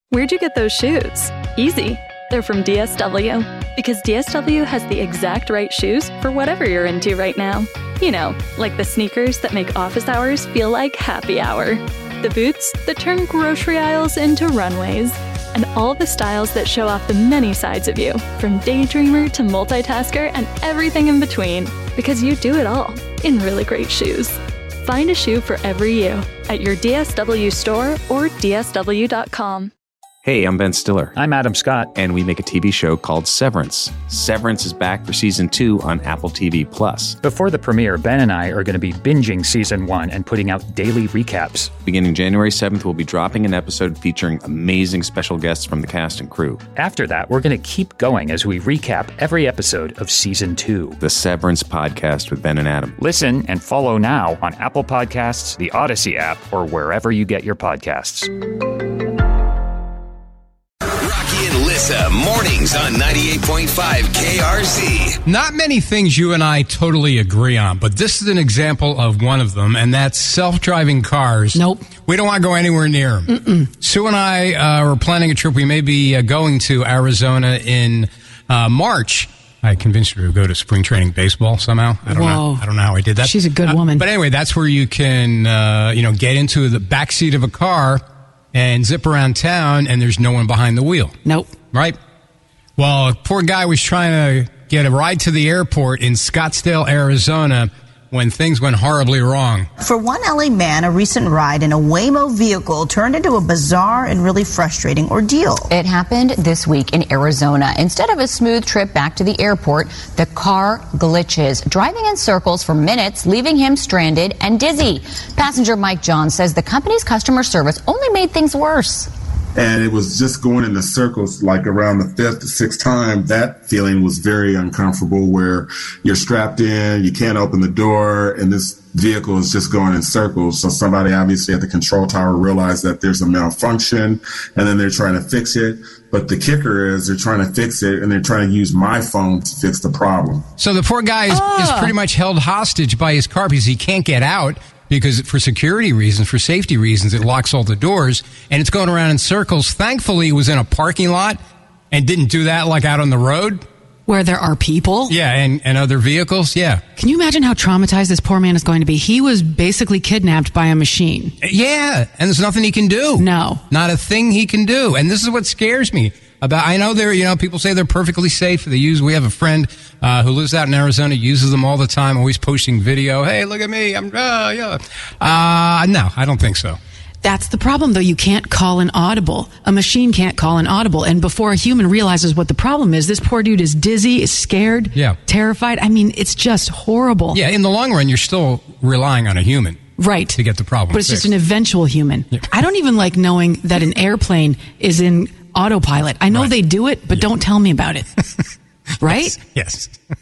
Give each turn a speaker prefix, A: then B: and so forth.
A: Where'd you get those shoes? Easy. They're from DSW. Because DSW has the exact right shoes for whatever you're into right now. You know, like the sneakers that make office hours feel like happy hour. The boots that turn grocery aisles into runways. And all the styles that show off the many sides of you, from daydreamer to multitasker and everything in between. Because you do it all in really great shoes. Find a shoe for every you at your DSW store or DSW.com.
B: Hey, I'm Ben Stiller.
C: I'm Adam Scott.
B: And we make a TV show called Severance. Severance is back for Season 2 on Apple TV+.
C: Before the premiere, Ben and I are going to be binging Season 1 and putting out daily recaps.
B: Beginning January 7th, we'll be dropping an episode featuring amazing special guests from the cast and crew.
C: After that, we're going to keep going as we recap every episode of Season 2.
B: The Severance Podcast with Ben and Adam.
C: Listen and follow now on Apple Podcasts, the Odyssey app, or wherever you get your podcasts.
D: Mornings on 98.5 KRZ.
E: Not many things you and I totally agree on, but this is an example of one of them, and that's self-driving cars.
F: Nope.
E: We don't want to go anywhere near them. Sue and I were planning a trip. We may be going to Arizona in March. I convinced her to go to spring training baseball somehow. I don't know how I did that.
F: She's a good woman.
E: But anyway, that's where you can, get into the backseat of a car and zip around town, and there's no one behind the wheel.
F: Nope.
E: Right? Well, a poor guy was trying to get a ride to the airport in Scottsdale, Arizona, when things went horribly wrong.
G: For one LA man, a recent ride in a Waymo vehicle turned into a bizarre and really frustrating ordeal.
H: It happened this week in Arizona. Instead of a smooth trip back to the airport, the car glitches, driving in circles for minutes, leaving him stranded and dizzy. Passenger Mike John says the company's customer service only made things worse.
I: And it was just going in the circles, like around the fifth to sixth time. That feeling was very uncomfortable, where you're strapped in, you can't open the door, and this vehicle is just going in circles. So somebody obviously at the control tower realized that there's a malfunction, and then they're trying to fix it. But the kicker is they're trying to fix it, and they're trying to use my phone to fix the problem.
E: So the poor guy is pretty much held hostage by his car because he can't get out. Because for security reasons, for safety reasons, it locks all the doors, and it's going around in circles. Thankfully, it was in a parking lot and didn't do that like out on the road.
F: Where there are people?
E: Yeah, and other vehicles, yeah.
F: Can you imagine how traumatized this poor man is going to be? He was basically kidnapped by a machine.
E: Yeah, and there's nothing he can do.
F: No.
E: Not a thing he can do. And this is what scares me. I know people say they're perfectly safe. We have a friend who lives out in Arizona, uses them all the time, always posting video. Hey, look at me. No, I don't think so.
F: That's the problem, though. You can't call an audible. A machine can't call an audible. And before a human realizes what the problem is, this poor dude is dizzy, is scared, terrified. I mean, it's just horrible.
E: Yeah, in the long run, you're still relying on a human.
F: Right.
E: To get the problem
F: But it's
E: fixed.
F: just an eventual human. Yeah. I don't even like knowing that an airplane is in autopilot. I know they do it, but don't tell me about it. Right?
E: Yes.